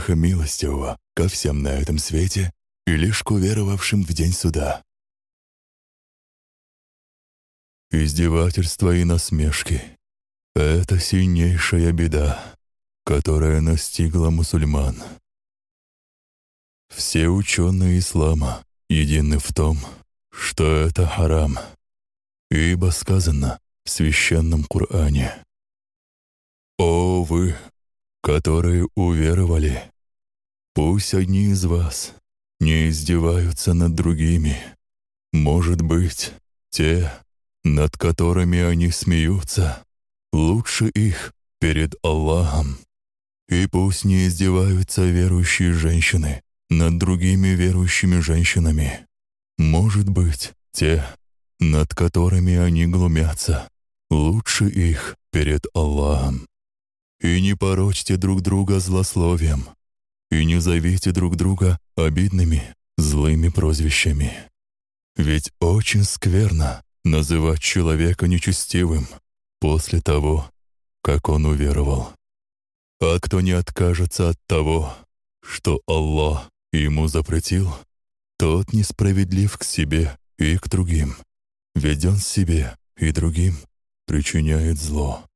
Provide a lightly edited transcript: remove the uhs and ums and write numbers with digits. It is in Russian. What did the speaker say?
Аллаха милостивого ко всем на этом свете и лишь к уверовавшим в день суда. Издевательства и насмешки — это сильнейшая беда, которая настигла мусульман. Все ученые ислама едины в том, что это харам, ибо сказано в священном Коране: «О вы, которые уверовали, пусть одни из вас не издеваются над другими. Может быть, те, над которыми они смеются, лучше их перед Аллахом. И пусть не издеваются верующие женщины над другими верующими женщинами. Может быть, те, над которыми они глумятся, лучше их перед Аллахом. И не порочьте друг друга злословием, и не зовите друг друга обидными, злыми прозвищами. Ведь очень скверно называть человека нечестивым после того, как он уверовал. А кто не откажется от того, что Аллах ему запретил, тот несправедлив к себе и к другим, ведь он себе и другим причиняет зло».